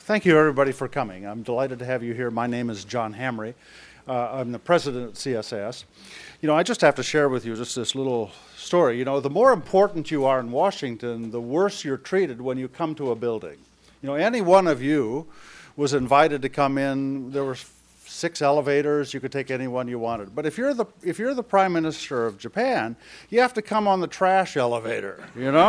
Thank you, everybody, for coming. I'm delighted to have you here. My name is John Hamre. I'm the president at CSS. I just have to share with you just this little story. The more important you are in Washington, the worse you're treated when you come to a building. Any one of you was invited to come in. There were 6 elevators. You could take any one you wanted. But if you're the Prime Minister of Japan, you have to come on the trash elevator,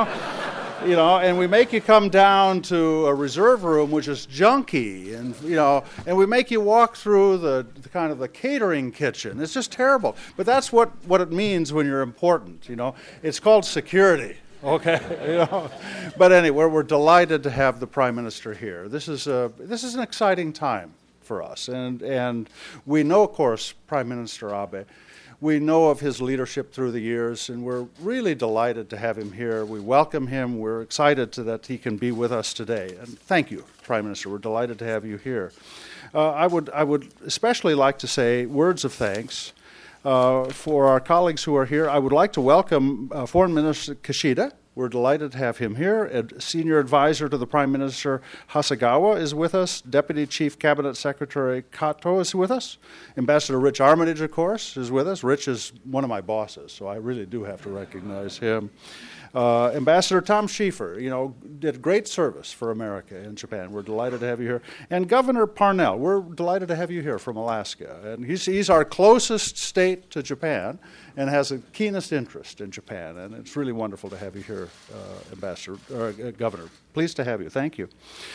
and we make you come down to a reserve room, which is junky, and we make you walk through the kind of the catering kitchen. It's just terrible. But that's what it means when you're important, It's called security, okay? But anyway, we're delighted to have the Prime Minister here. This is an exciting time for us, and we know, of course, Prime Minister Abe. We know of his leadership through the years, and we're really delighted to have him here. We welcome him. We're excited that he can be with us today. And thank you, Prime Minister. We're delighted to have you here. I would especially like to say words of thanks for our colleagues who are here. I would like to welcome Foreign Minister Kishida. We're delighted to have him here. Senior Advisor to the Prime Minister Hasegawa is with us. Deputy Chief Cabinet Secretary Kato is with us. Ambassador Rich Armitage, of course, is with us. Rich is one of my bosses, so I really do have to recognize him. Ambassador Tom Schiefer, did great service for America in Japan. We're delighted to have you here. And Governor Parnell, we're delighted to have you here from Alaska. And he's our closest state to Japan and has the keenest interest in Japan. And it's really wonderful to have you here, Governor. Pleased to have you. Thank you.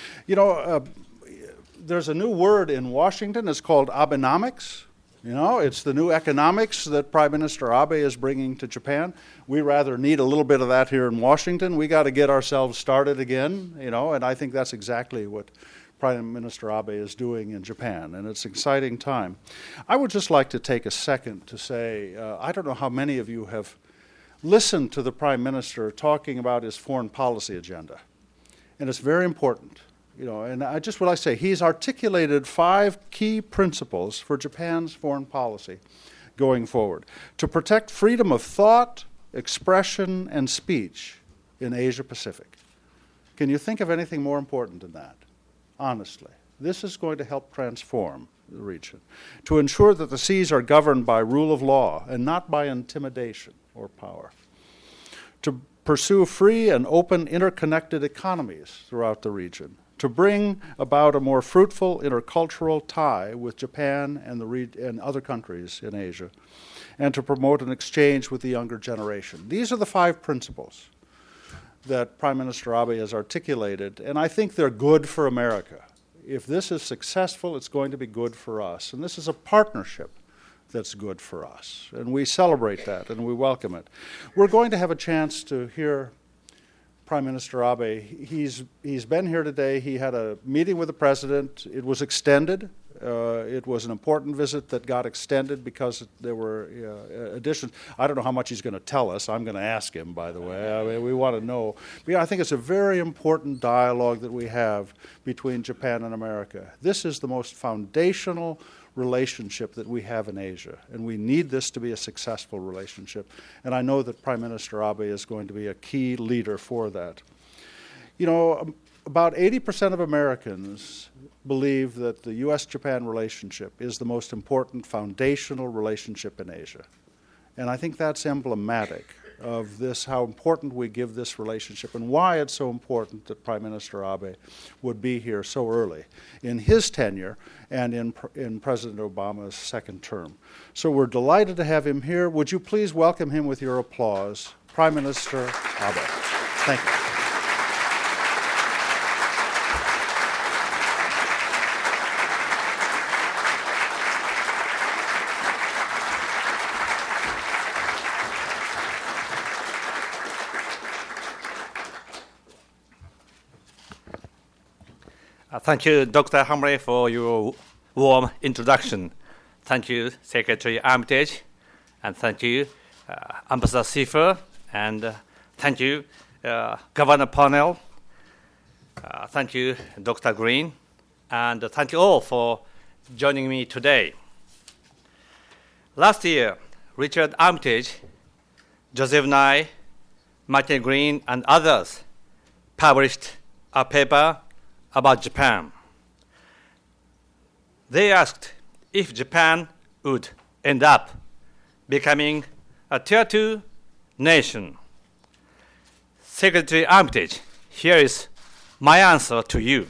There's a new word in Washington. It's called Abenomics. It's the new economics that Prime Minister Abe is bringing to Japan. We rather need a little bit of that here in Washington. We got to get ourselves started again, and I think that's exactly what Prime Minister Abe is doing in Japan, and it's an exciting time. I would just like to take a second to say, I don't know how many of you have listened to the Prime Minister talking about his foreign policy agenda, and it's very important. And I just would like to say he's articulated 5 key principles for Japan's foreign policy going forward. To protect freedom of thought, expression, and speech in Asia-Pacific. Can you think of anything more important than that? Honestly. This is going to help transform the region. To ensure that the seas are governed by rule of law and not by intimidation or power. To pursue free and open interconnected economies throughout the region. To bring about a more fruitful intercultural tie with Japan and other countries in Asia, and to promote an exchange with the younger generation. These are the 5 principles that Prime Minister Abe has articulated, and I think they're good for America. If this is successful, it's going to be good for us, and this is a partnership that's good for us, and we celebrate that, and we welcome it. We're going to have a chance to hear Prime Minister Abe. He's been here today. He had a meeting with the president. It was extended. It was an important visit that got extended because there were additions. I don't know how much he's going to tell us. I'm going to ask him, by the way. We want to know. But I think it's a very important dialogue that we have between Japan and America. This is the most foundational relationship that we have in Asia, and we need this to be a successful relationship. And I know that Prime Minister Abe is going to be a key leader for that. About 80% of Americans believe that the U.S.-Japan relationship is the most important foundational relationship in Asia. And I think that's emblematic of this, how important we give this relationship and why it's so important that Prime Minister Abe would be here so early in his tenure and in President Obama's second term. So we're delighted to have him here. Would you please welcome him with your applause, Prime Minister Abe. Thank you. Thank you, Dr. Hamre, for your warm introduction. Thank you, Secretary Armitage, and thank you, Ambassador Schiefer, and thank you, Governor Parnell. Thank you, Dr. Green, and thank you all for joining me today. Last year, Richard Armitage, Joseph Nye, Martin Green, and others published a paper about Japan. They asked if Japan would end up becoming a Tier 2 nation. Secretary Armitage, here is my answer to you.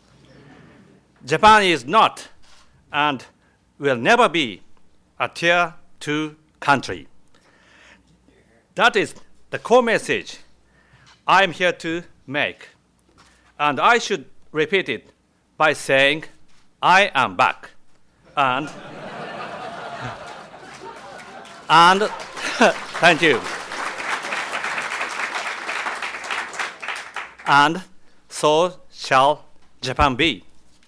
Japan is not and will never be a Tier 2 country. That is the core message I am here to make. And I should repeat it by saying, I am back. And thank you. And so shall Japan be.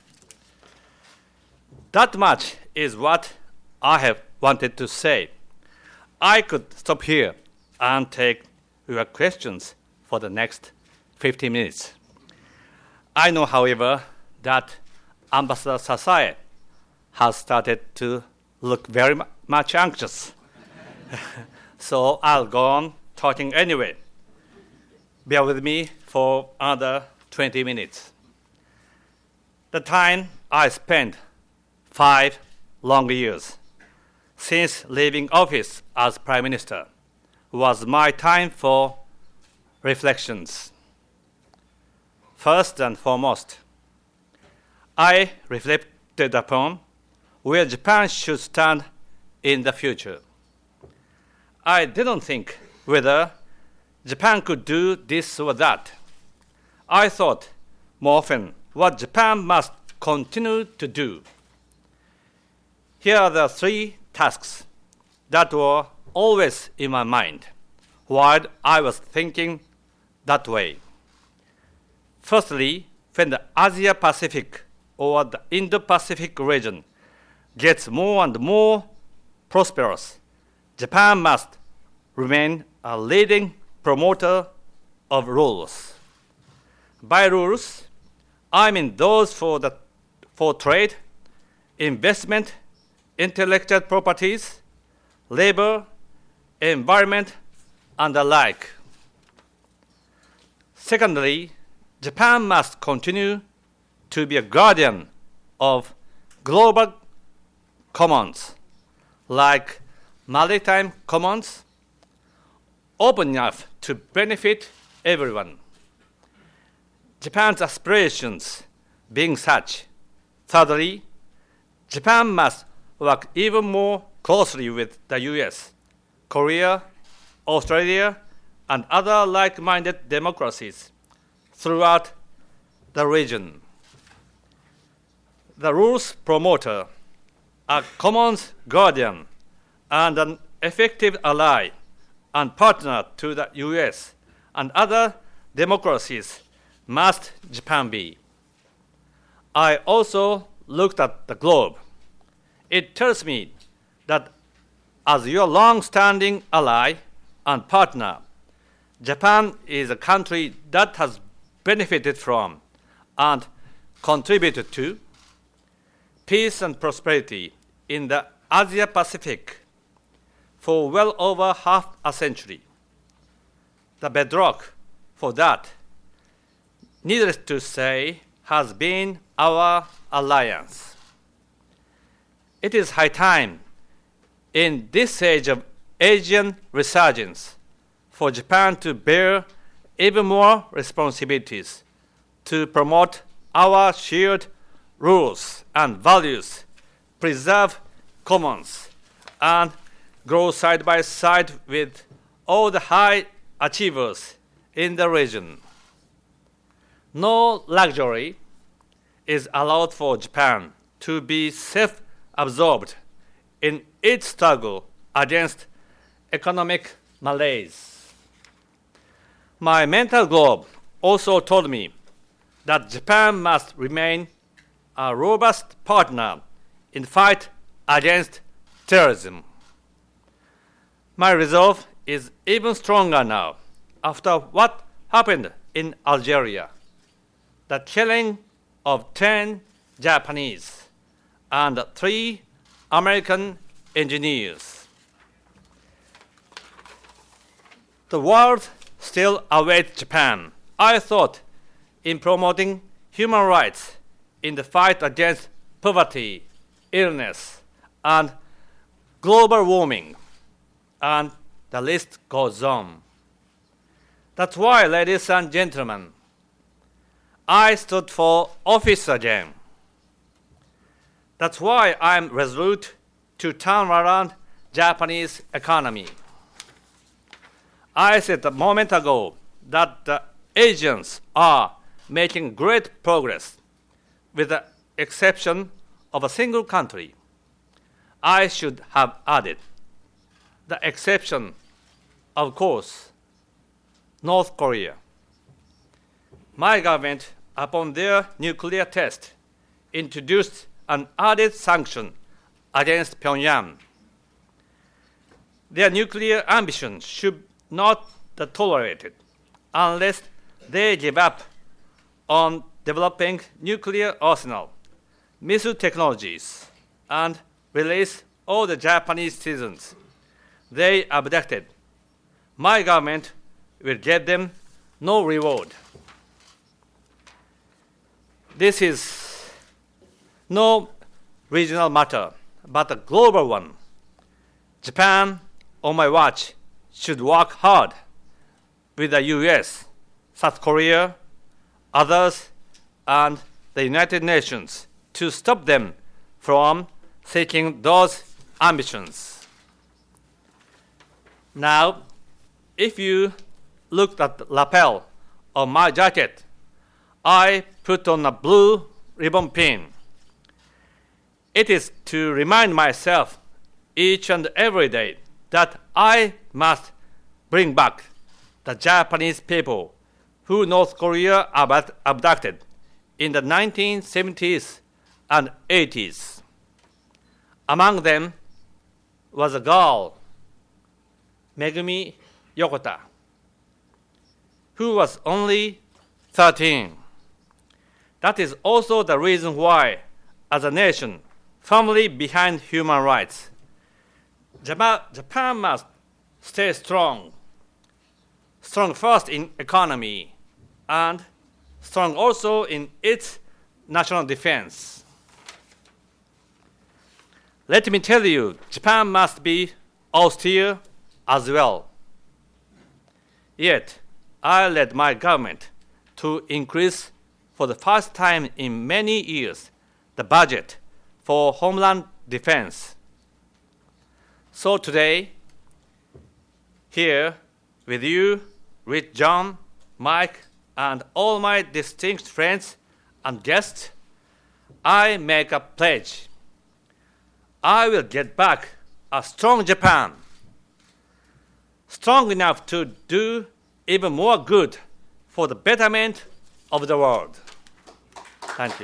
That much is what I have wanted to say. I could stop here and take your questions for the next 15 minutes. I know, however, that Ambassador Sasae has started to look very much anxious. So I'll go on talking anyway. Bear with me for another 20 minutes. The time I spent 5 long years since leaving office as Prime Minister was my time for reflections. First and foremost, I reflected upon where Japan should stand in the future. I didn't think whether Japan could do this or that. I thought more often what Japan must continue to do. Here are the 3 tasks that were always in my mind while I was thinking that way. Firstly, when the Asia-Pacific or the Indo-Pacific region gets more and more prosperous, Japan must remain a leading promoter of rules. By rules, I mean those for trade, investment, intellectual properties, labor, environment, and the like. Secondly, Japan must continue to be a guardian of global commons, like maritime commons, open enough to benefit everyone. Japan's aspirations being such. Thirdly, Japan must work even more closely with the US, Korea, Australia, and other like-minded democracies throughout the region. The rules promoter, a commons guardian, and an effective ally and partner to the US and other democracies must Japan be. I also looked at the globe. It tells me that as your long-standing ally and partner, Japan is a country that has benefited from and contributed to peace and prosperity in the Asia-Pacific for well over half a century. The bedrock for that, needless to say, has been our alliance. It is high time, in this age of Asian resurgence, for Japan to bear even more responsibilities to promote our shared rules and values, preserve commons, and grow side by side with all the high achievers in the region. No luxury is allowed for Japan to be self-absorbed in its struggle against economic malaise. My mental globe also told me that Japan must remain a robust partner in the fight against terrorism. My resolve is even stronger now after what happened in Algeria, the killing of 10 Japanese and 3 American engineers. The world still awaits Japan, I thought, in promoting human rights in the fight against poverty illness, and global warming, and the list goes on. That's why, ladies and gentlemen, I stood for office again. That's why I'm resolute to turn around Japanese economy. I said a moment ago that the Asians are making great progress, with the exception of a single country. I should have added the exception, of course, North Korea. My government, upon their nuclear test, introduced an added sanction against Pyongyang. Their nuclear ambition should not be tolerated unless they give up on developing nuclear arsenal, missile technologies, and release all the Japanese citizens they abducted. My government will give them no reward. This is no regional matter, but a global one. Japan, on my watch, should work hard with the US, South Korea, others, and the United Nations to stop them from seeking those ambitions. Now, if you looked at the lapel of my jacket, I put on a blue ribbon pin. It is to remind myself each and every day that I must bring back the Japanese people who North Korea abducted in the 1970s and 80s. Among them was a girl, Megumi Yokota, who was only 13. That is also the reason why, as a nation firmly behind human rights, Japan must stay strong first in economy, and strong also in its national defense. Let me tell you, Japan must be austere as well. Yet, I led my government to increase for the first time in many years the budget for homeland defense. So today, here with you, with John, Mike, and all my distinguished friends and guests, I make a pledge. I will get back a strong Japan, strong enough to do even more good for the betterment of the world. Thank you.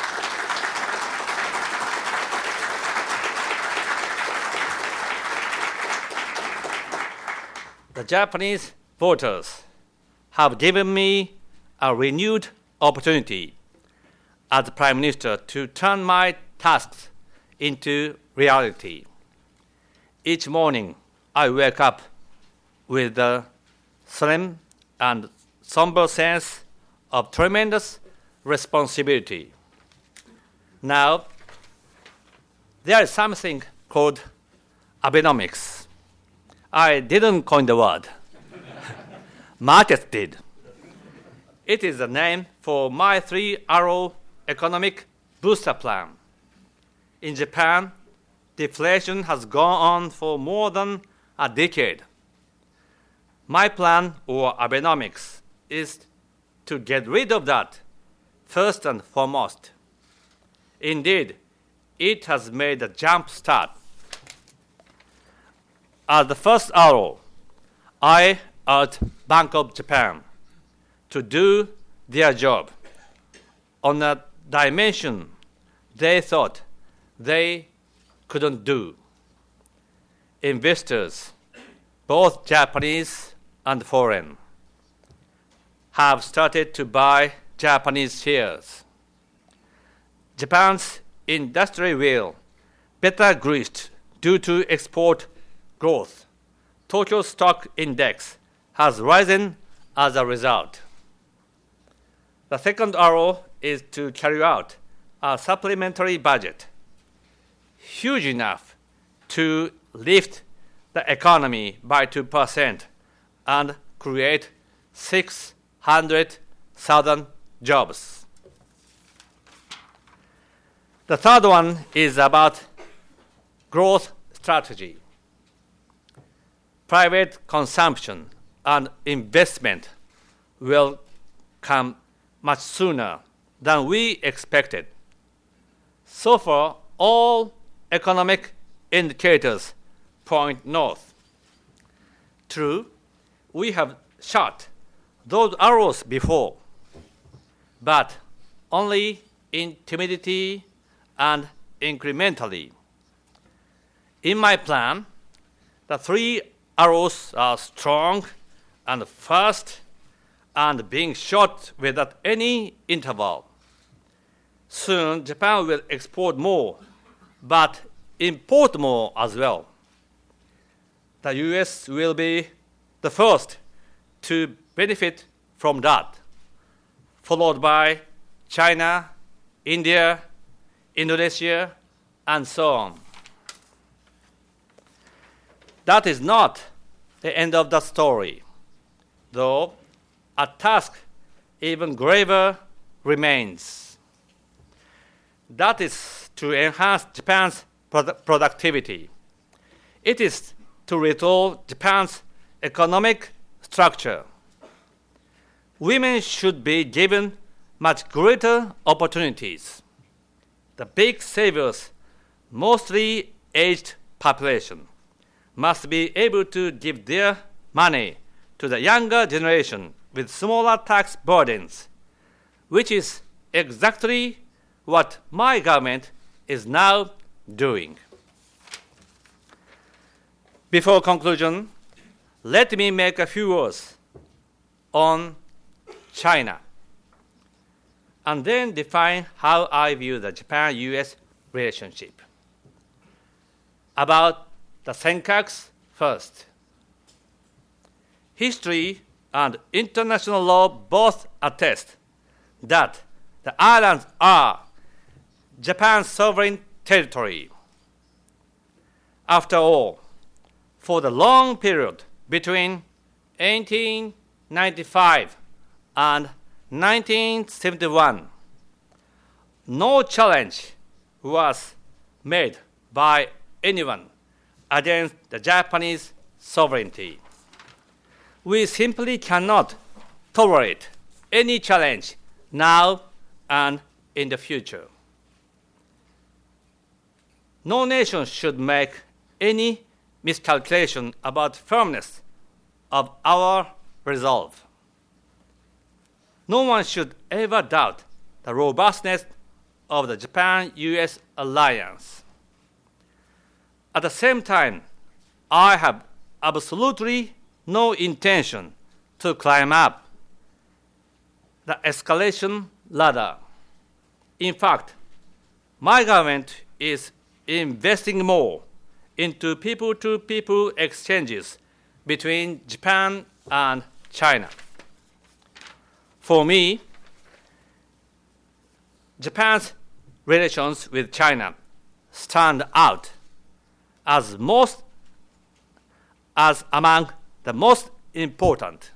The Japanese voters have given me a renewed opportunity as Prime Minister to turn my tasks into reality. Each morning, I wake up with a solemn and somber sense of tremendous responsibility. Now, there is something called Abenomics. I didn't coin the word. Markets did. It is the name for my 3-arrow economic booster plan. In Japan, deflation has gone on for more than a decade. My plan, or Abenomics, is to get rid of that first and foremost. Indeed, it has made a jump start. As the first arrow, I urged Bank of Japan to do their job on a dimension they thought they couldn't do. Investors, both Japanese and foreign, have started to buy Japanese shares. Japan's industry will better greased due to export growth. Tokyo Stock Index has risen as a result. The second arrow is to carry out a supplementary budget huge enough to lift the economy by 2% and create 600,000 jobs. The third one is about growth strategy. Private consumption and investment will come much sooner than we expected. So far, all economic indicators point north. True, we have shot those arrows before, but only in timidity and incrementally. In my plan, the three arrows are strong and fast and being shot without any interval. Soon, Japan will export more, but import more as well. The US will be the first to benefit from that, followed by China, India, Indonesia, and so on. That is not the end of the story, though a task even graver remains. That is to enhance Japan's productivity. It is to retool Japan's economic structure. Women should be given much greater opportunities. The big savers, mostly aged population, must be able to give their money to the younger generation with smaller tax burdens, which is exactly what my government is now doing. Before conclusion, let me make a few words on China, and then define how I view the Japan-US relationship. About the Senkakus first. History and international law both attest that the islands are Japan's sovereign territory. After all, for the long period between 1895 and 1971, no challenge was made by anyone against the Japanese sovereignty. We simply cannot tolerate any challenge now and in the future. No nation should make any miscalculation about firmness of our resolve. No one should ever doubt the robustness of the Japan-US alliance. At the same time, I have absolutely no intention to climb up the escalation ladder. In fact, my government is investing more into people-to-people exchanges between Japan and China. For me, Japan's relations with China stand out as among the most important.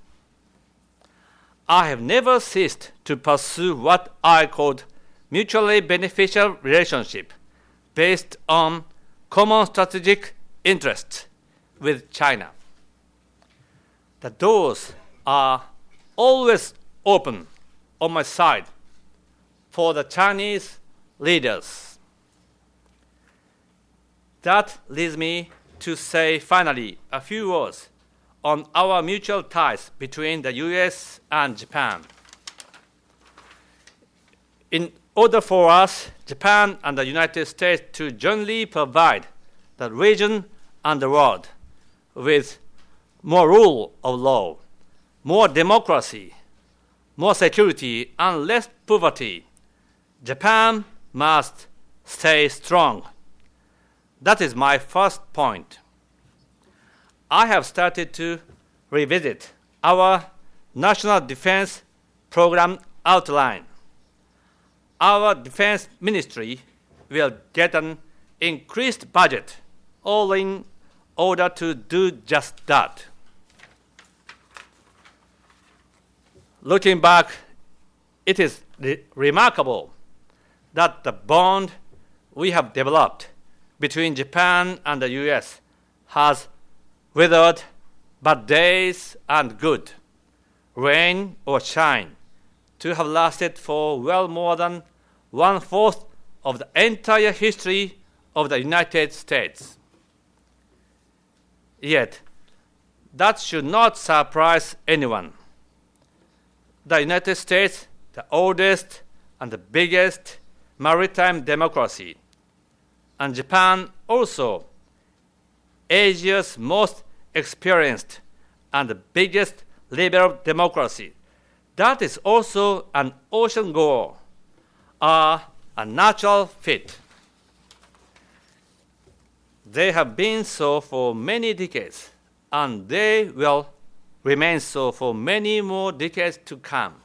I have never ceased to pursue what I called mutually beneficial relationship based on common strategic interests with China. The doors are always open on my side for the Chinese leaders. That leads me to say finally a few words on our mutual ties between the US and Japan. In order for us, Japan and the United States to jointly provide the region and the world with more rule of law, more democracy, more security, and less poverty, Japan must stay strong. That is my first point. I have started to revisit our National Defense Program outline. Our Defense Ministry will get an increased budget, all in order to do just that. Looking back, it is remarkable that the bond we have developed between Japan and the US has weathered bad days and good, rain or shine, to have lasted for well more than 1/4 of the entire history of the United States. Yet, that should not surprise anyone. The United States, the oldest and the biggest maritime democracy, and Japan also, Asia's most experienced and the biggest liberal democracy, that is also an ocean goal, are a natural fit. They have been so for many decades, and they will remain so for many more decades to come.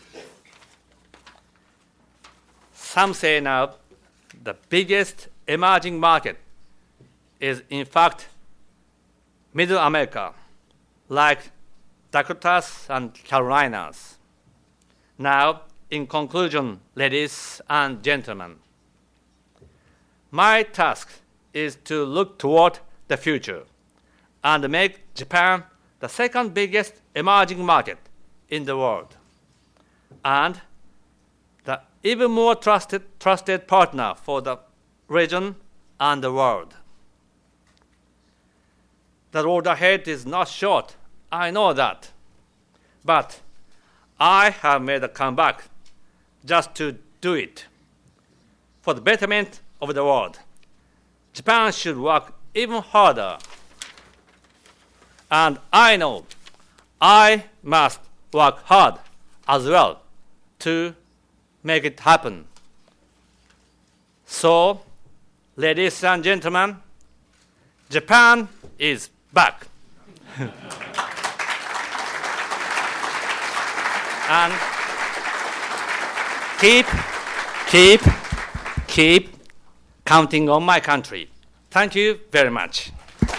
Some say now the biggest emerging market is in fact Middle America, like Dakotas and Carolinas. Now, in conclusion, ladies and gentlemen, my task is to look toward the future and make Japan the second biggest emerging market in the world, and the even more trusted partner for the region and the world. The road ahead is not short, I know that, but I have made a comeback just to do it. For the betterment of the world, Japan should work even harder. And I know I must work hard as well to make it happen. So, ladies and gentlemen, Japan is back. And keep counting on my country. Thank you very much.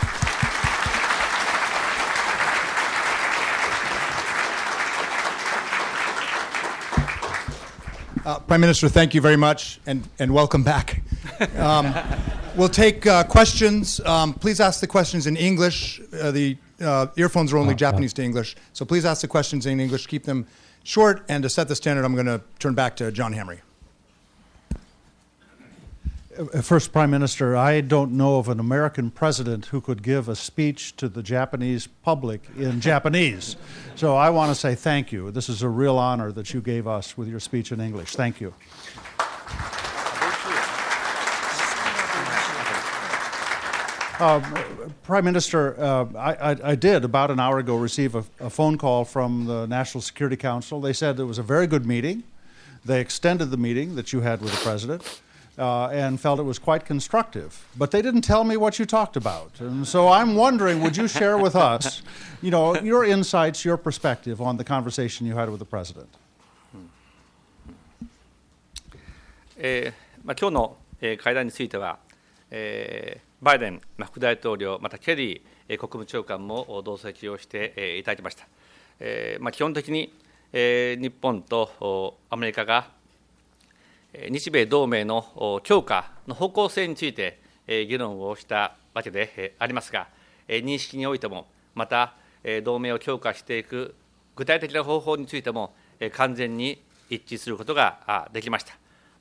Prime Minister, thank you very much, and welcome back. We'll take questions. Please ask the questions in English. The earphones are only Japanese to English, so please ask the questions in English. Keep them short, and to set the standard, I'm going to turn back to John Hamre. First, Prime Minister, I don't know of an American president who could give a speech to the Japanese public in Japanese. So I want to say thank you. This is a real honor that you gave us with your speech in English. Thank you. Prime Minister, I did about an hour ago receive a phone call from the National Security Council. They said it was a very good meeting. They extended the meeting that you had with the President. And felt it was quite constructive. But they didn't tell me what you talked about. And so I'm wondering, would you share with us, your insights, your perspective on the conversation you had with the President? 今日の会談については、バイデン副大統領、またケリー国務長官も同席をしていただきました。基本的に日本とアメリカが日米同盟の強化の方向性について議論をしたわけでありますが、認識においても、また同盟を強化していく具体的な方法についても完全に一致することができました。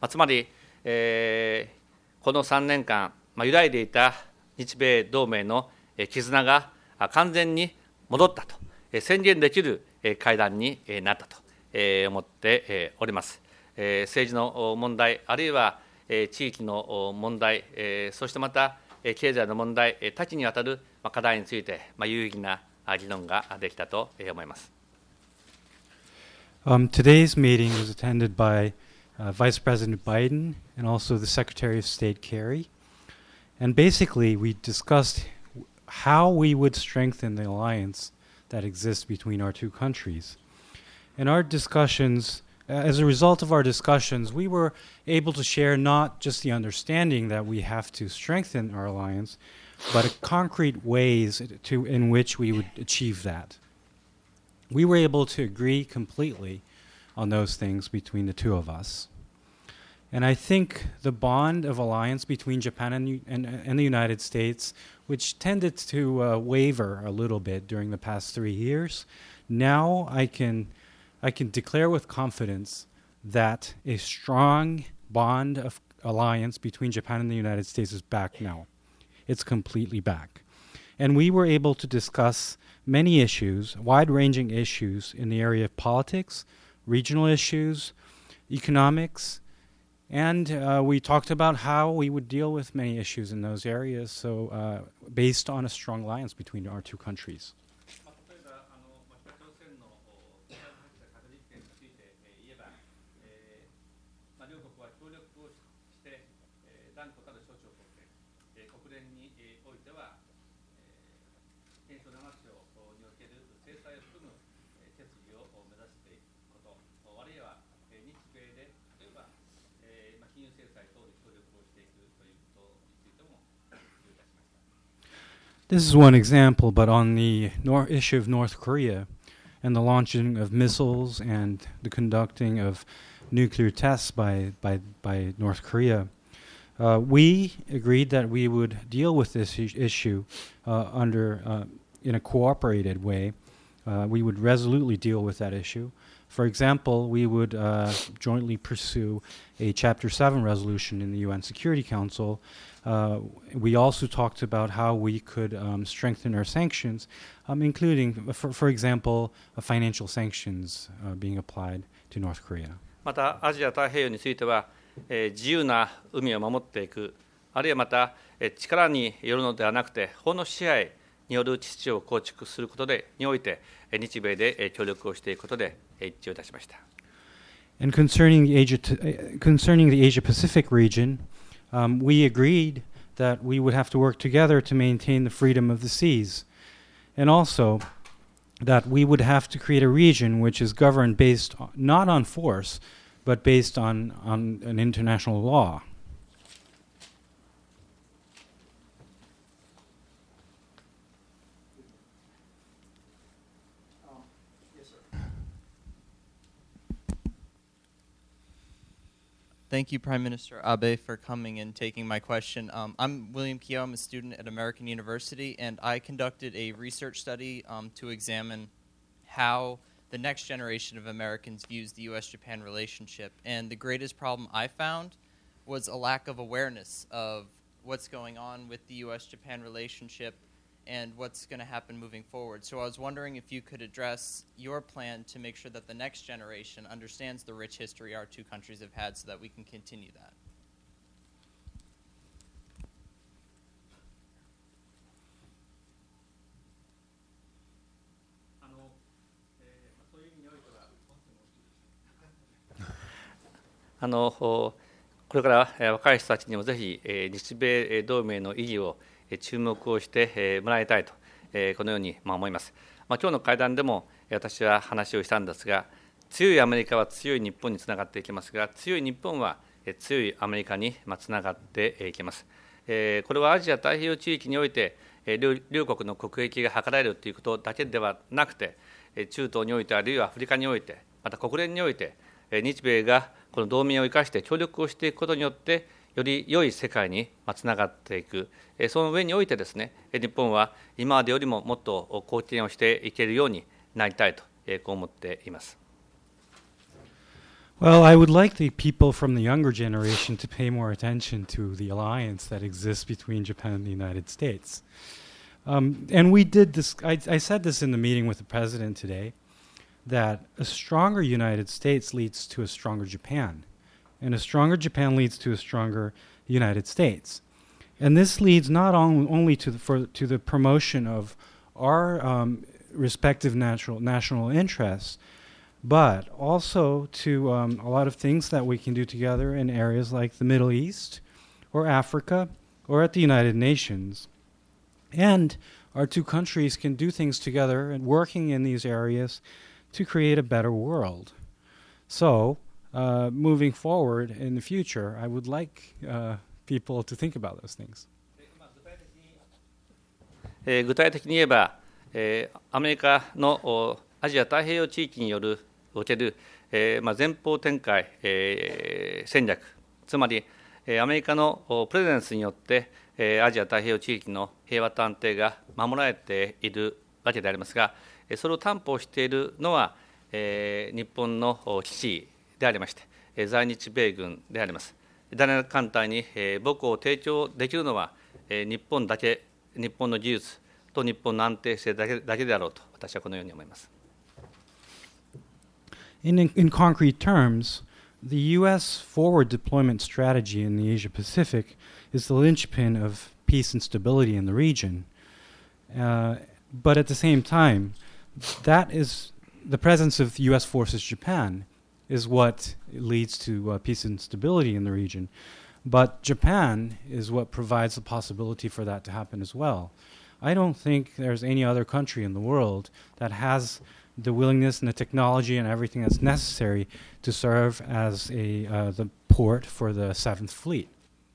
つまり、この3年間、揺らいでいた日米同盟の絆が完全に戻ったと宣言できる会談になったと思っております。政治の問題、あるいは地域の問題、そしてまた経済の問題、多岐にわたる課題について有意義な議論ができたと思います。 Today's meeting was attended by Vice President Biden and also the Secretary of State Kerry. And basically, we discussed how we would strengthen the alliance that exists between our two countries. And our discussions as a result of our discussions, we were able to share not just the understanding that we have to strengthen our alliance, but concrete ways in which we would achieve that. We were able to agree completely on those things between the two of us. And I think the bond of alliance between Japan and the United States, which tended to waver a little bit during the past 3 years, now I can declare with confidence that a strong bond of alliance between Japan and the United States is back now. It's completely back. And we were able to discuss many issues, wide-ranging issues in the area of politics, regional issues, economics, and we talked about how we would deal with many issues in those areas, so based on a strong alliance between our two countries. This is one example, but on the issue of North Korea and the launching of missiles and the conducting of nuclear tests by North Korea, we agreed that we would deal with this issue in a cooperated way. We would resolutely deal with that issue. For example, we would jointly pursue a Chapter 7 resolution in the UN Security Council. We also talked about how we could strengthen our sanctions, including, for example, financial sanctions being applied to North Korea. またアジア太平洋については、自由な海を守っていく、あるいはまた、力によるのではなくて法の支配による秩序を構築することにおいて日米で協力をしていくことで一致をいたしました。 And concerning the Asia-Pacific region, we agreed that we would have to work together to maintain the freedom of the seas, and also that we would have to create a region which is governed based not on force, but based on an international law. Thank you, Prime Minister Abe, for coming and taking my question. I'm William Kyo. I'm a student at American University, and I conducted a research study to examine how the next generation of Americans views the U.S.-Japan relationship. And the greatest problem I found was a lack of awareness of what's going on with the U.S.-Japan relationship and what's going to happen moving forward. So I was wondering if you could address your plan to make sure that the next generation understands the rich history our two countries have had so that we can continue that. これから若い人たちにもぜひ日米同盟の意義を注目をしてもらいたいとこのように思います。今日の会談でも私は話をしたんですが、強いアメリカは強い日本につながっていきますが、強い日本は強いアメリカにつながっていきます。これはアジア太平洋地域において両国の国益が図られるということだけではなくて、中東においてあるいはアフリカにおいて、また国連において日米がこの同盟を生かして協力をしていくことによってより良い世界につながっていく、その上においてですね、日本は今までよりももっと貢献をしていけるようになりたいとこう思っています。 Well, I would like the people from the younger generation to pay more attention to the alliance that exists between Japan and the United States. And we did this, I said this in the meeting with the President today, that a stronger United States leads to a stronger Japan, and a stronger Japan leads to a stronger United States. And this leads not only to the promotion of our respective national interests, but also to a lot of things that we can do together in areas like the Middle East or Africa or at the United Nations. And our two countries can do things together and working in these areas to create a better world. So, moving forward in the future, I would like people to think about those things. 具体的に言えば、アメリカのアジア太平洋地域における、前方展開、戦略、つまり、アメリカのプレゼンスによって、アジア太平洋地域の平和と安定が守られているわけでありますが、それを担保しているのは、日本の基地でありまして、在日米軍であります。弾薬艦隊に母港を提供できるのは、日本だけ、日本の技術と日本の安定性だけであろうと、私はこのように思います。 In concrete terms, the U.S. forward deployment strategy in the Asia Pacific is the linchpin of peace and stability in the region. But at the same time, that is the presence of U.S. forces Japan is what leads to peace and stability in the region. But Japan is what provides the possibility for that to happen as well. I don't think there's any other country in the world that has the willingness and the technology and everything that's necessary to serve as the port for the 7th Fleet.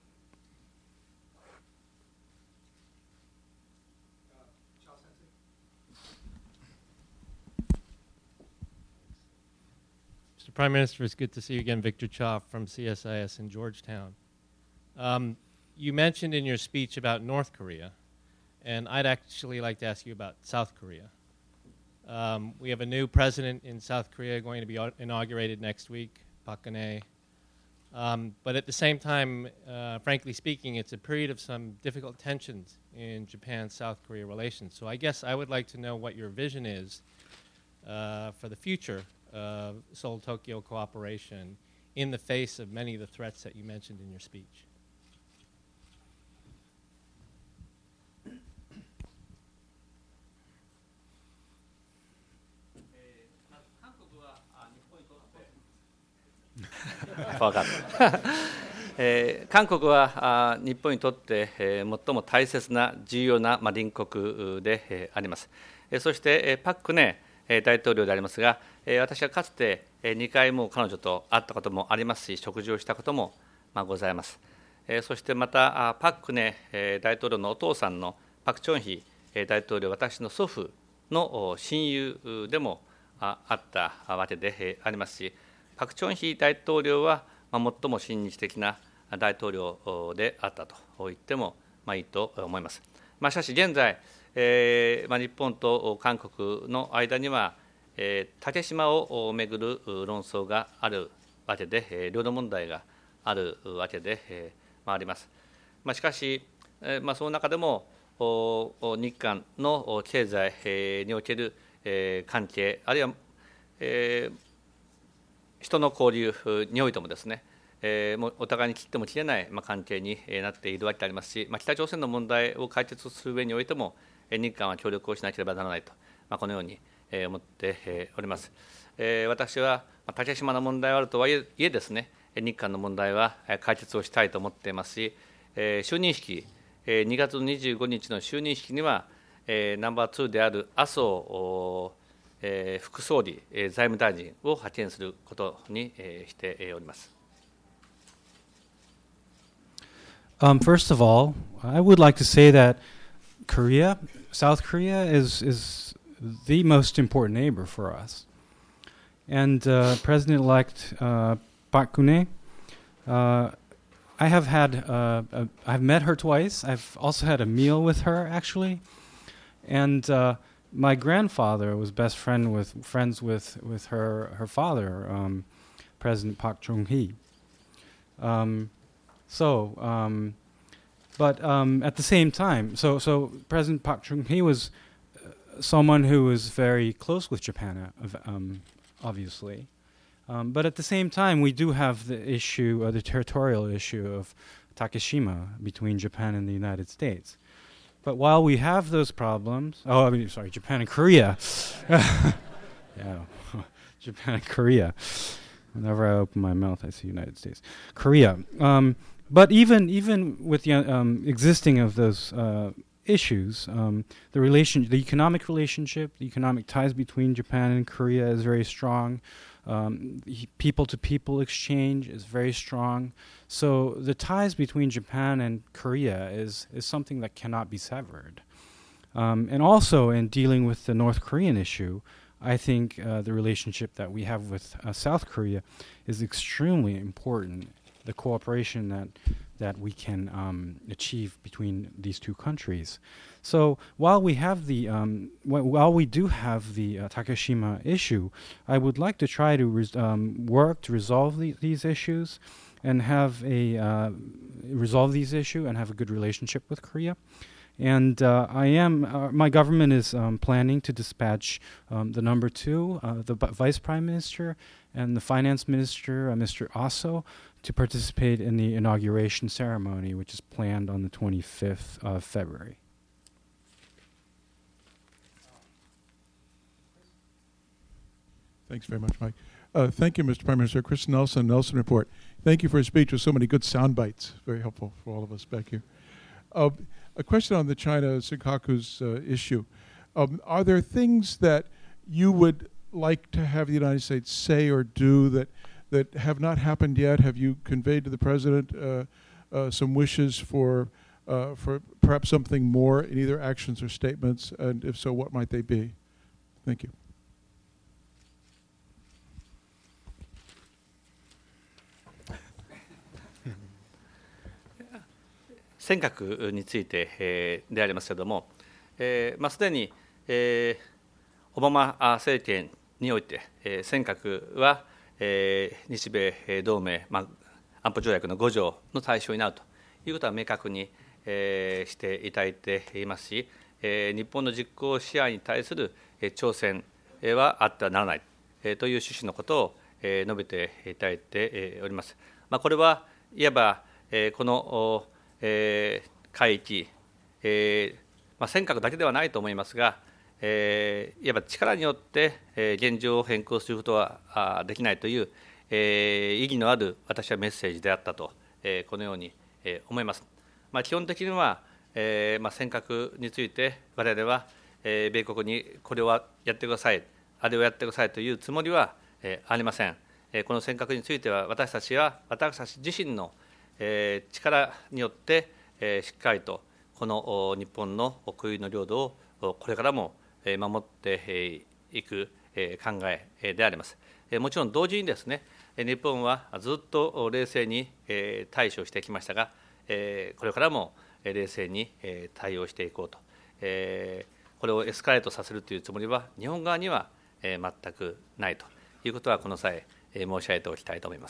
Mr. Prime Minister, it's good to see you again. Victor Cha from CSIS in Georgetown. You mentioned in your speech about North Korea, and I'd actually like to ask you about South Korea. We have a new president in South Korea going to be inaugurated next week, Park Geun-hye. But at the same time, frankly speaking, it's a period of some difficult tensions in Japan-South Korea relations. So I guess I would like to know what your vision is for the future of Seoul-Tokyo cooperation in the face of many of the threats that you mentioned in your speech. 韓国は日本にとって最も大切な重要な隣国であります。そしてパク・クネ大統領でありますが、私はかつて2回も彼女と会ったこともありますし、食事をしたこともございます。そしてまたパク・クネ大統領のお父さんのパク・チョンヒ大統領、私の祖父の親友でもあったわけでありますし、パク・チョンヒ大統領は最も親日的な大統領であったと言ってもいいと思います。しかし現在、日本と韓国の間には、竹島をめぐる論争があるわけで、領土問題があるわけであります。しかし、その中でも日韓の経済における関係、あるいは人の交流においてもですね、お互いに切っても切れない関係になっているわけでありますし、北朝鮮の問題を解決する上においても日韓は協力をしなければならないと、このように思っております。私は竹島の問題はあるとはいえですね、日韓の問題は解決をしたいと思っていますし、就任式、2月25日の就任式にはナンバー2である麻生副総理、財務大臣を派遣することにしております。 First of all, I would like to say that South Korea is the most important neighbor for us. And President-elect Park Geun-hye, I've met her twice. I've also had a meal with her, actually. And my grandfather was best friends with her father, President Park Chung-hee. But at the same time, so President Park Chung-hee was someone who was very close with Japan, obviously. But at the same time, we do have the issue, the territorial issue of Takeshima between Japan and the United States. But while we have those problems, Japan and Korea. Yeah, Japan and Korea. Whenever I open my mouth, I see United States. Korea. But even with the existing of those issues. The economic relationship, the economic ties between Japan and Korea is very strong. People-to-people exchange is very strong. So the ties between Japan and Korea is something that cannot be severed. And also in dealing with the North Korean issue, I think the relationship that we have with South Korea is extremely important. The cooperation that we can achieve between these two countries. So while we have the while we do have the Takeshima issue, I would like to try to work to resolve these issues and have resolve these issues and have a good relationship with Korea. And my government is planning to dispatch the number 2, the Vice Prime Minister, and the Finance Minister, Mr. Aso, to participate in the inauguration ceremony, which is planned on the 25th of February. Thanks very much, Mike. Thank you, Mr. Prime Minister. Chris Nelson, Nelson Report. Thank you for your speech with so many good sound bites. Very helpful for all of us back here. A question on the China Senkaku's issue. Are there things that you would like to have the United States say or do that have not happened yet? Have you conveyed to the President some wishes for perhaps something more in either actions or statements? And if so, what might they be? Thank you. 尖閣について、でありますけれども、すでに、オバマ政権において、尖閣は、日米同盟、安保条約の5条の対象になるということは明確に、していただいていますし、日本の実効支配に対する挑戦はあってはならない、という趣旨のことを、述べていただいております。これはいわば、この海域、尖閣だけではないと思いますが、いわば力によって現状を変更することはできないという意義のある私はメッセージであったとこのように思います。基本的には尖閣について我々は米国にこれをやってください、あれをやってくださいというつもりはありません。この尖閣については私たち自身の力によってしっかりとこの日本の固有の領土をこれからも守っていく考えであります。もちろん同時にですね、日本はずっと冷静に対処してきましたが、これからも冷静に対応していこうと、これをエスカレートさせるというつもりは日本側には全くないということはこの際申し上げておきたいと思います。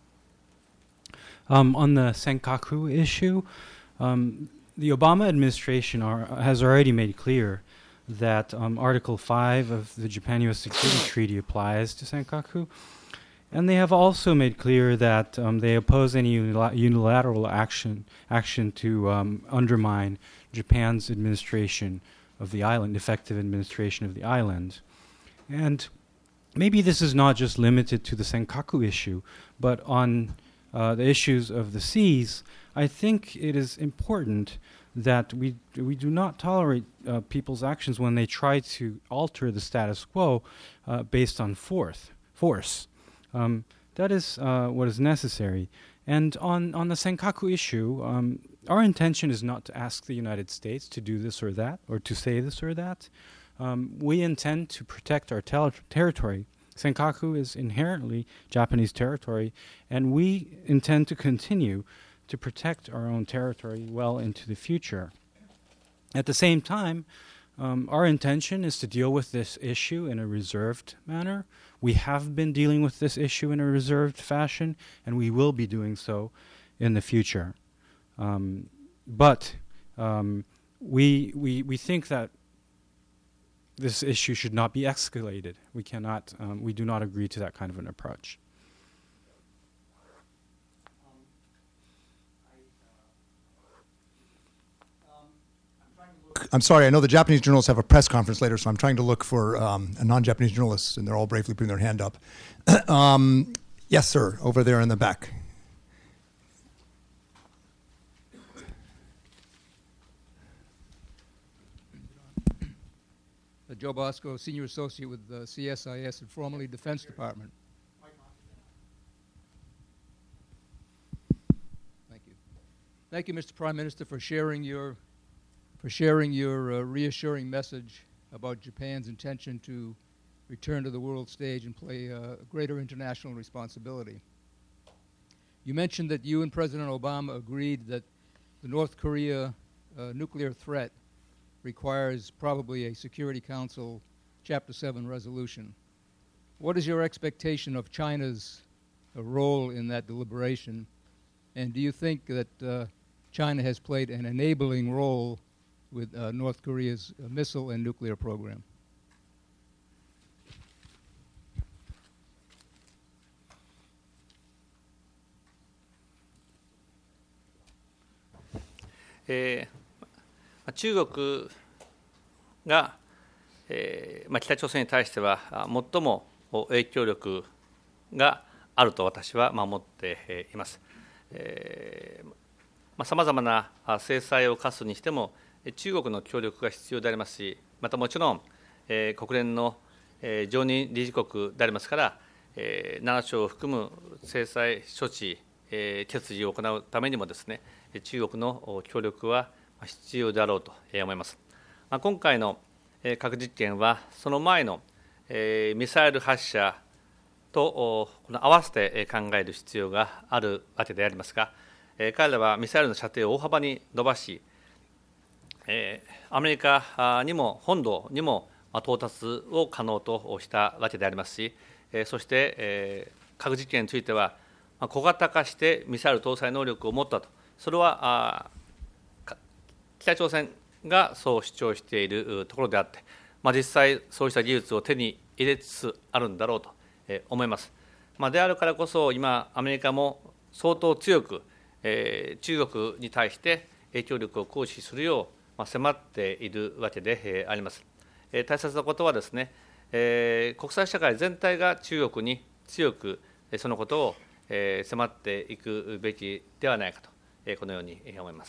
On the Senkaku issue, the Obama administration has already made clear that Article 5 of the Japan-U.S. Security Treaty applies to Senkaku. And they have also made clear that they oppose any unilateral action to undermine Japan's administration of the island, effective administration of the island. And maybe this is not just limited to the Senkaku issue, but on the issues of the seas, I think it is important that we do not tolerate people's actions when they try to alter the status quo based on force. That is what is necessary. And on the Senkaku issue, our intention is not to ask the United States to do this or that, or to say this or that. We intend to protect our territory. Senkaku is inherently Japanese territory, and we intend to continue to protect our own territory well into the future. At the same time, our intention is to deal with this issue in a reserved manner. We have been dealing with this issue in a reserved fashion, and we will be doing so in the future. But we think that this issue should not be escalated. We do not agree to that kind of an approach. I'm sorry, I know the Japanese journalists have a press conference later, so I'm trying to look for a non-Japanese journalist, and they're all bravely putting their hand up. Yes, sir, over there in the back. Joe Bosco, Senior Associate with CSIS and formerly Defense Department. Thank you. Thank you, Mr. Prime Minister, for sharing your reassuring message about Japan's intention to return to the world stage and play a greater international responsibility. You mentioned that you and President Obama agreed that the North Korea nuclear threat requires probably a Security Council Chapter 7 resolution. What is your expectation of China's role in that deliberation? And do you think that China has played an enabling role with North Korea's missile and nuclear program? 中国が、北朝鮮に対しては最も影響力があると私は思っています。さまざまな制裁を科すにしても中国の協力が必要でありますし、またもちろん、国連の、常任理事国でありますから、7条を含む制裁処置、決議を行うためにもですね、中国の協力は必要であろうと思います。今回の核実験はその前のミサイル発射と合わせて考える必要があるわけでありますが、彼らはミサイルの射程を大幅に伸ばし、アメリカにも本土にも到達を可能としたわけでありますし、そして核実験については小型化してミサイル搭載能力を持ったと、それは北朝鮮がそう主張しているところであって、実際そうした技術を手に入れつつあるんだろうと思います。であるからこそ今アメリカも相当強く中国に対して影響力を行使するよう迫っているわけであります。大切なことはですね、国際社会全体が中国に強くそのことを迫っていくべきではないかと、このように思います。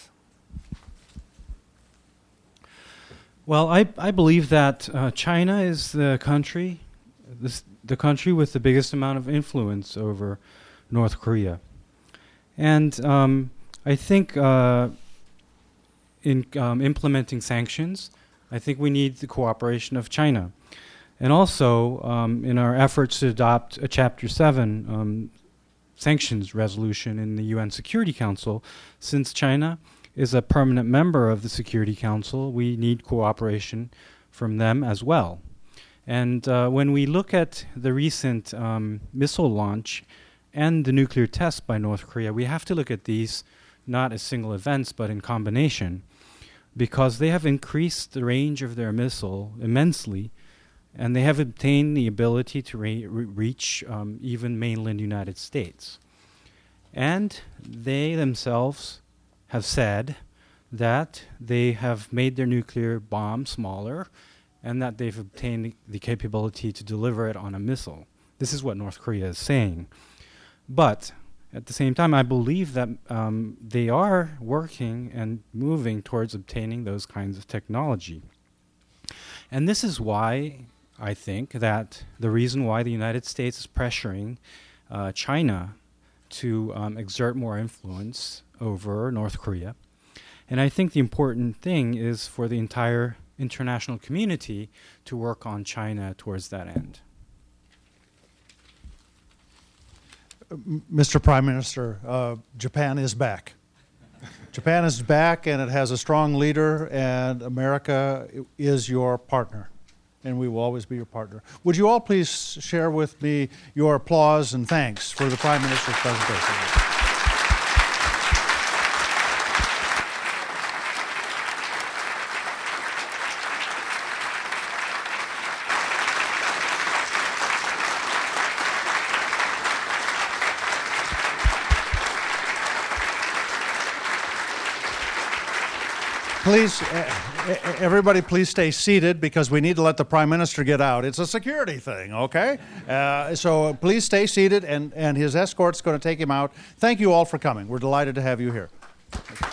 Well, I believe that China is the country with the biggest amount of influence over North Korea. And I think in implementing sanctions, I think we need the cooperation of China. And also, in our efforts to adopt a Chapter 7 sanctions resolution in the UN Security Council, since China is a permanent member of the Security Council, we need cooperation from them as well. And when we look at the recent missile launch and the nuclear test by North Korea, we have to look at these not as single events but in combination, because they have increased the range of their missile immensely, and they have obtained the ability to reach even mainland United States. And they themselves have said that they have made their nuclear bomb smaller and that they've obtained the capability to deliver it on a missile. This is what North Korea is saying. But at the same time, I believe that they are working and moving towards obtaining those kinds of technology. And this is why I think that the reason why the United States is pressuring China to exert more influence over North Korea. And I think the important thing is for the entire international community to work on China towards that end. Mr. Prime Minister, Japan is back. Japan is back, and it has a strong leader, and America is your partner, and we will always be your partner. Would you all please share with me your applause and thanks for the Prime Minister's presentation? Please, everybody please stay seated because we need to let the Prime Minister get out. It's a security thing, okay? So please stay seated, and his escort's going to take him out. Thank you all for coming. We're delighted to have you here.